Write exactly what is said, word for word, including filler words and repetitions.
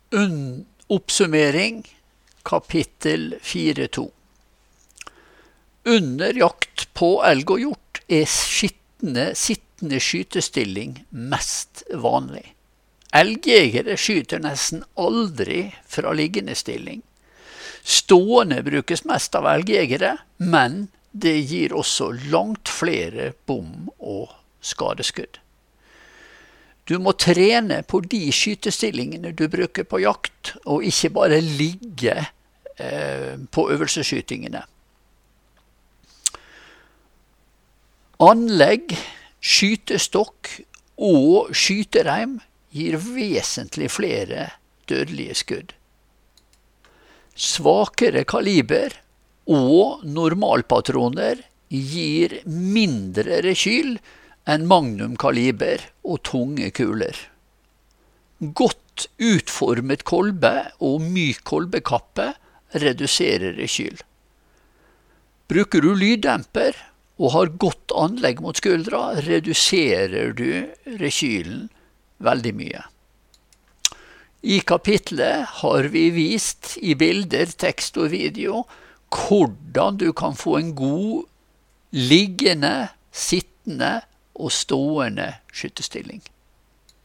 Un oppsummering, kapittel fire punkt to. Under jakt på elg og hjort er skittende, sittende skytestilling mest vanlig. Elgjegere skyter nesten aldri fra liggende stilling. Stående brukes mest av elgjegere, men det gir også langt flere bom og skadeskudd. Du må trene på de skytestillingene du bruker på jakt, og ikke bare ligge eh, på øvelsesskytingene. Anlegg, skytestokk og skytereim gir vesentlig flere dødelige skudd. Svakere kaliber og normalpatroner gir mindre rekyl enn magnumkaliber og tunge kuler. Godt utformet kolbe og myk kolbekappe reduserer rekyl. Bruker du lyddemper og har godt anlegg mot skuldra, reduserer du rekylen veldig mye. I kapitlet har vi vist i bilder, tekst og video hvordan du kan få en god liggende, sittende og stående skyttestilling.